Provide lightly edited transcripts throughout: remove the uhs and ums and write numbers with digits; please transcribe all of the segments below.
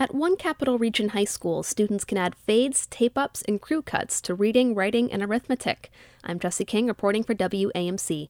At one Capital Region high school, students can add fades, tape-ups, and crew cuts to reading, writing, and arithmetic. I'm Jessie King reporting for WAMC.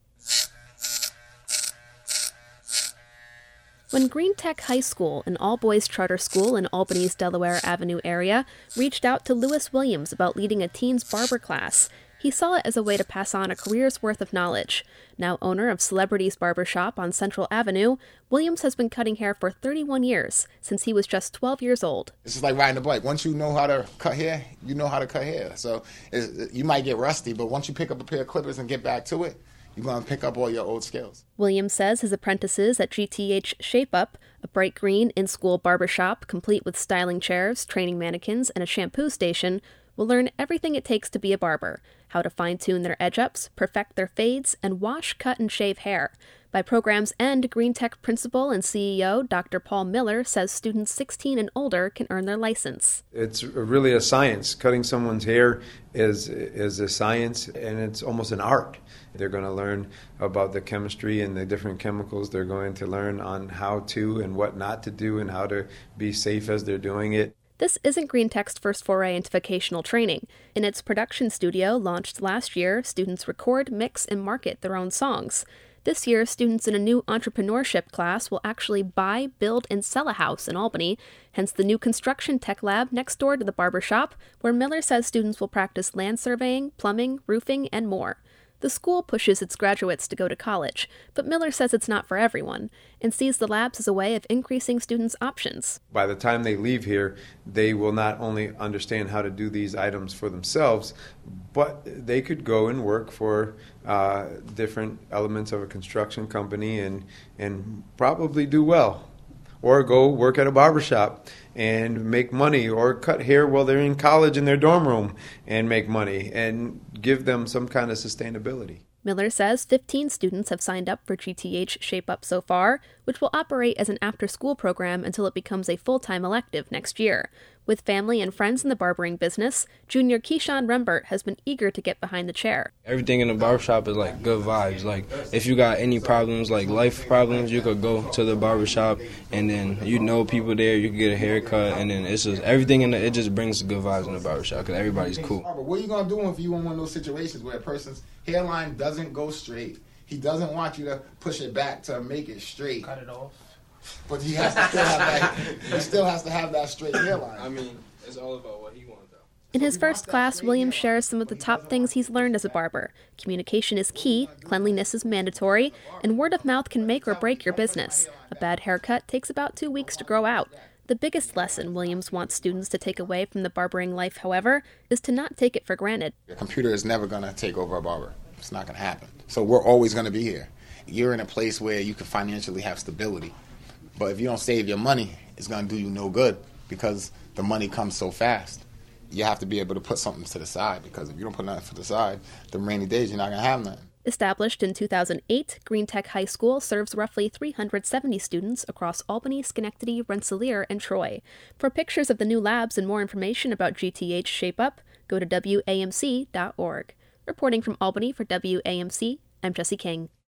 When Green Tech High School, an all-boys charter school in Albany's Delaware Avenue area, reached out to Lewis Williams about leading a teens barber class, he saw it as a way to pass on a career's worth of knowledge. Now owner of Celebrities Barber Shop on Central Avenue, Williams has been cutting hair for 31 years, since he was just 12 years old. It's just like riding a bike. Once you know how to cut hair, you know how to cut hair. So you might get rusty, but once you pick up a pair of clippers and get back to it, you're going to pick up all your old skills. Williams says his apprentices at GTH Shape Up, a bright green in-school barbershop complete with styling chairs, training mannequins, and a shampoo station, will learn everything it takes to be a barber, how to fine-tune their edge-ups, perfect their fades, and wash, cut, and shave hair. By program's end, Green Tech principal and CEO Dr. Paul Miller says students 16 and older can earn their license. It's really a science. Cutting someone's hair is a science, and it's almost an art. They're going to learn about the chemistry and the different chemicals. They're going to learn on how to and what not to do and how to be safe as they're doing it. This isn't Green Tech's first foray into vocational training. In its production studio, launched last year, students record, mix, and market their own songs. This year, students in a new entrepreneurship class will actually buy, build, and sell a house in Albany, hence the new construction tech lab next door to the barber shop, where Miller says students will practice land surveying, plumbing, roofing, and more. The school pushes its graduates to go to college, but Miller says it's not for everyone, and sees the labs as a way of increasing students' options. By the time they leave here, they will not only understand how to do these items for themselves, but they could go and work for different elements of a construction company and probably do well. Or go work at a barbershop and make money, or cut hair while they're in college in their dorm room and make money, and give them some kind of sustainability. Miller says 15 students have signed up for GTH Shape Up so far, which will operate as an after-school program until it becomes a full-time elective next year. With family and friends in the barbering business, junior Keyshawn Rembert has been eager to get behind the chair. Everything in the barbershop is like good vibes. Like if you got any problems, like life problems, you could go to the barbershop and then you know people there, you can get a haircut, and then it's just everything it just brings good vibes in the barbershop because everybody's cool. What are you going to do if you in one of those situations where a person's hairline doesn't go straight? He doesn't want you to push it back to make it straight. Cut it off. But he has to still have that. He still has to have that straight hairline. I mean, it's all about what he wants, though. In his first class, Williams shares some of the top things he's learned as a barber. Communication is key, cleanliness is mandatory, and word of mouth can make or break your business. A bad haircut takes about 2 weeks to grow out. The biggest lesson Williams wants students to take away from the barbering life, however, is to not take it for granted. The computer is never going to take over a barber. It's not going to happen. So we're always going to be here. You're in a place where you can financially have stability. But if you don't save your money, it's going to do you no good because the money comes so fast. You have to be able to put something to the side, because if you don't put nothing to the side, the rainy days, you're not going to have nothing. Established in 2008, Green Tech High School serves roughly 370 students across Albany, Schenectady, Rensselaer, and Troy. For pictures of the new labs and more information about GTH Shape Up, go to WAMC.org. Reporting from Albany for WAMC, I'm Jessie King.